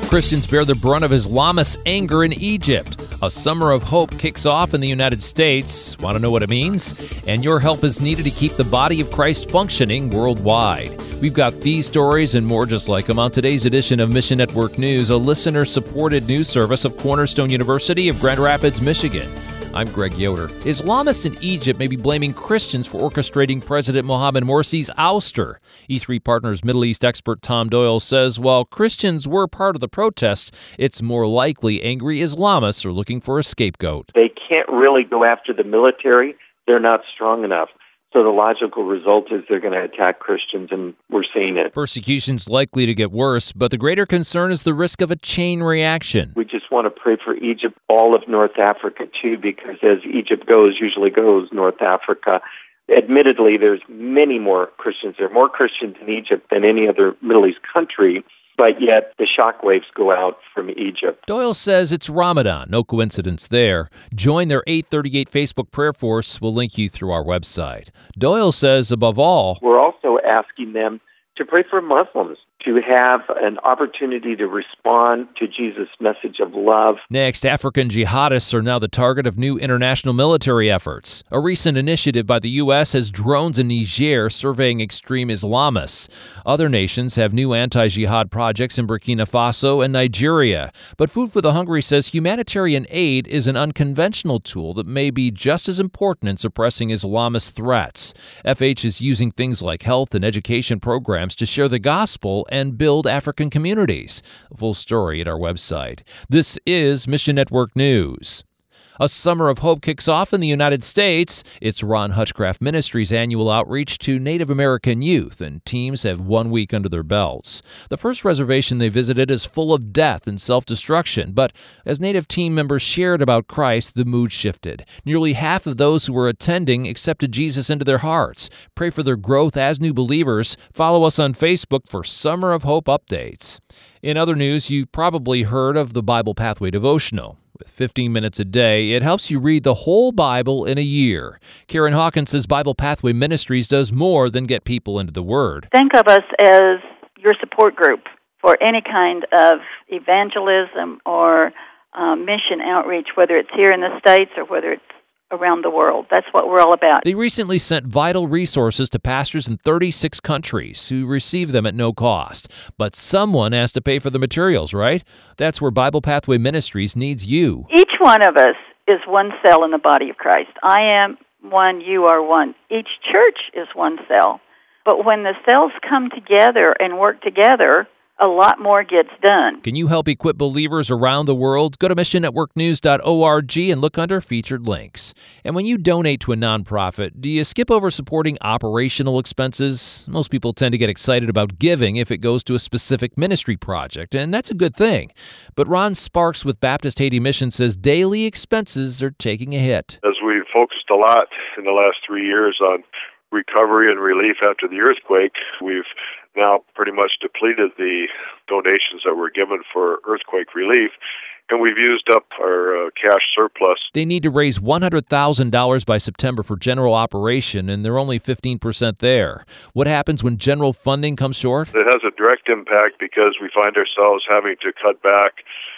Christians bear the brunt of Islamist anger in Egypt. A summer of hope kicks off in the United States. Want to know what it means? And your help is needed to keep the body of Christ functioning worldwide. We've got these stories and more just like them on today's edition of Mission Network News, a listener-supported news service of Cornerstone University of Grand Rapids, Michigan. I'm Greg Yoder. Islamists in Egypt may be blaming Christians for orchestrating President Mohamed Morsi's ouster. E3 Partners Middle East expert Tom Doyle says while Christians were part of the protests, it's more likely angry Islamists are looking for a scapegoat. They can't really go after the military. They're not strong enough. So the logical result is they're going to attack Christians, and we're seeing it. Persecution's likely to get worse, but the greater concern is the risk of a chain reaction. We just want to pray for Egypt, all of North Africa, too, because as Egypt goes, usually goes North Africa. Admittedly, there's many more Christians. There are more Christians in Egypt than any other Middle East country, but yet the shockwaves go out from Egypt. Doyle says it's Ramadan. No coincidence there. Join their 838 Facebook prayer force. We'll link you through our website. Doyle says, above all, we're also asking them to pray for Muslims, to have an opportunity to respond to Jesus' message of love. Next, African jihadists are now the target of new international military efforts. A recent initiative by the U.S. has drones in Niger surveying extreme Islamists. Other nations have new anti-jihad projects in Burkina Faso and Nigeria. But Food for the Hungry says humanitarian aid is an unconventional tool that may be just as important in suppressing Islamist threats. FH is using things like health and education programs to share the gospel and build African communities. A full story at our website. This is Mission Network News. A summer of hope kicks off in the United States. It's Ron Hutchcraft Ministries' annual outreach to Native American youth, and teams have 1 week under their belts. The first reservation they visited is full of death and self-destruction, but as Native team members shared about Christ, the mood shifted. Nearly half of those who were attending accepted Jesus into their hearts. Pray for their growth as new believers. Follow us on Facebook for Summer of Hope updates. In other news, you've probably heard of the Bible Pathway Devotional. With 15 minutes a day, it helps you read the whole Bible in a year. Karen Hawkins says Bible Pathway Ministries does more than get people into the Word. Think of us as your support group for any kind of evangelism or mission outreach, whether it's here in the States or whether it's around the world. That's what we're all about. They recently sent vital resources to pastors in 36 countries who receive them at no cost. But someone has to pay for the materials, right? That's where Bible Pathway Ministries needs you. Each one of us is one cell in the body of Christ. I am one, you are one. Each church is one cell. But when the cells come together and work together, a lot more gets done. Can you help equip believers around the world? Go to missionnetworknews.org and look under featured links. And when you donate to a nonprofit, do you skip over supporting operational expenses? Most people tend to get excited about giving if it goes to a specific ministry project, and that's a good thing. But Ron Sparks with Baptist Haiti Mission says daily expenses are taking a hit. As we've focused a lot in the last 3 years on recovery and relief after the earthquake, we've now pretty much depleted the donations that were given for earthquake relief, and we've used up our cash surplus. They need to raise $100,000 by September for general operation, and they're only 15% there. What happens when general funding comes short? It has a direct impact because we find ourselves having to cut back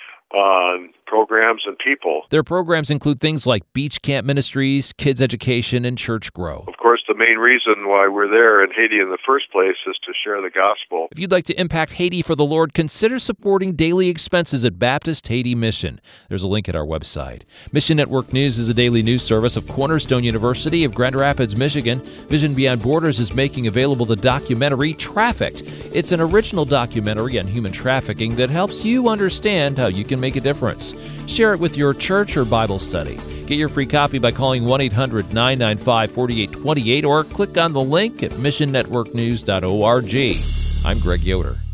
on programs and people. Their programs include things like beach camp ministries, kids education, and church grow. Of course, the main reason why we're there in Haiti in the first place is to share the gospel. If you'd like to impact Haiti for the Lord, consider supporting daily expenses at Baptist Haiti Mission. There's a link at our website. Mission Network News is a daily news service of Cornerstone University of Grand Rapids, Michigan. Vision Beyond Borders is making available the documentary Trafficked. It's an original documentary on human trafficking that helps you understand how you can make a difference. Share it with your church or Bible study. Get your free copy by calling 1-800-995-4828 or click on the link at missionnetworknews.org. I'm Greg Yoder.